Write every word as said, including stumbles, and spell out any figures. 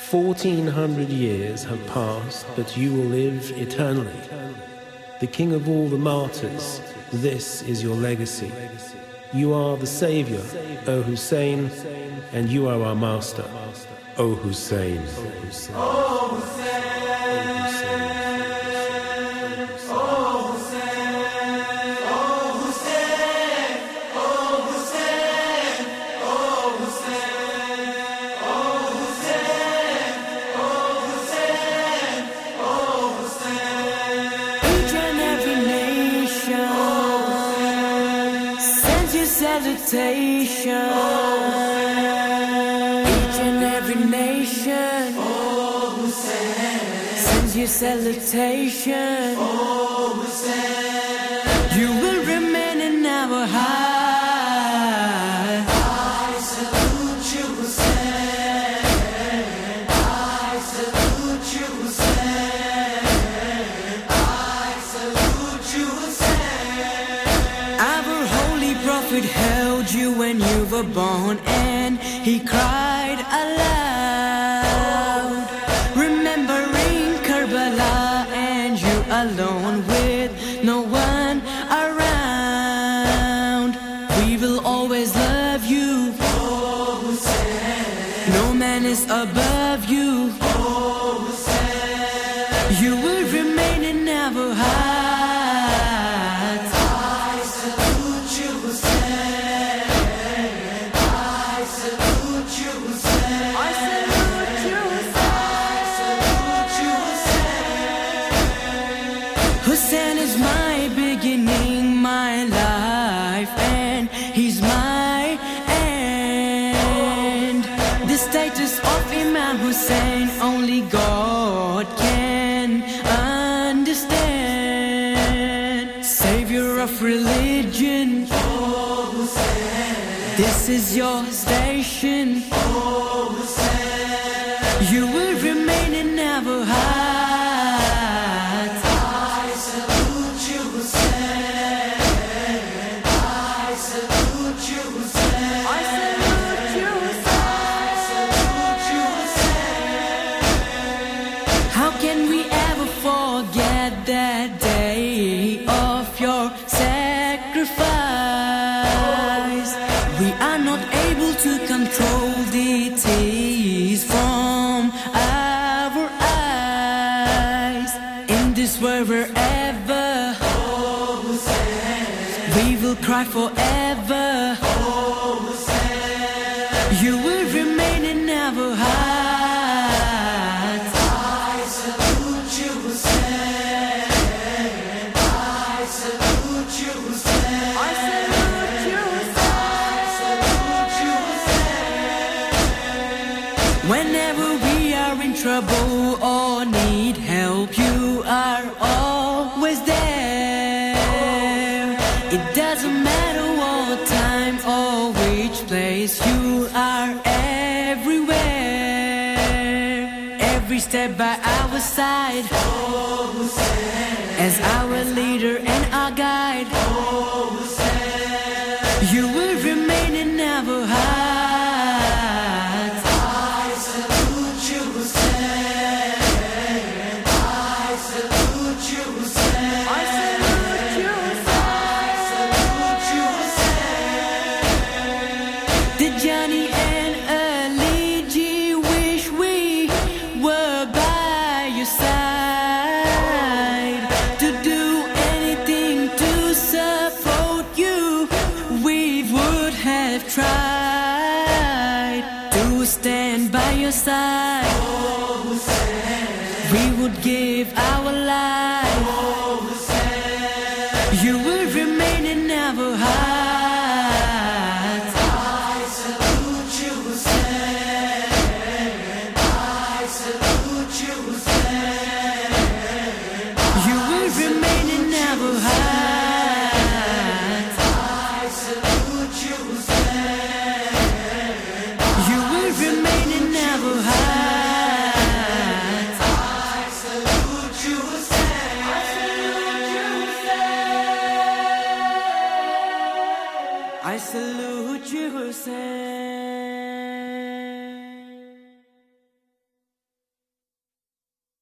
Fourteen hundred years have passed, but you will live eternally. The king of all the martyrs, this is your legacy. You are the savior, O Hussein, and you are our master, O Hussein. O Hussein. Salutation, each and every nation oh, Hussein. Sends you salutation. Oh, Hussein. You will remain in our heart. I salute you, Hussein. I salute you, Hussein. I salute you, Hussein. Our holy prophet held you when you were born, and he cried aloud, remembering Karbala and you alone with no one around. We will always love you, oh, Hussein. no man is above you, oh, Hussein. you will remain in our heart. Hussein is my beginning, my life, and he's my end. The status of Imam Hussein only God can understand. Savior of religion, oh, Hussein. This is your station, oh, Hussein. You will remain in our heart. That day of your sacrifice, we are not able to control the tears from our eyes. In this world wherever, oh, Hussein. we will cry forever, oh, Hussein. You will remain in our heart. Whenever we are in trouble or need help, you are always there. It doesn't matter what time or which place, you are everywhere. Every step by our side, oh, Hussein. As our leader and our guide, oh, Hussein. You will remain in our heart. Johnny and Ali G wish we were by your side, to do anything to support you. We would have tried to stand by your side. oh, Hussein. We would give our life. oh,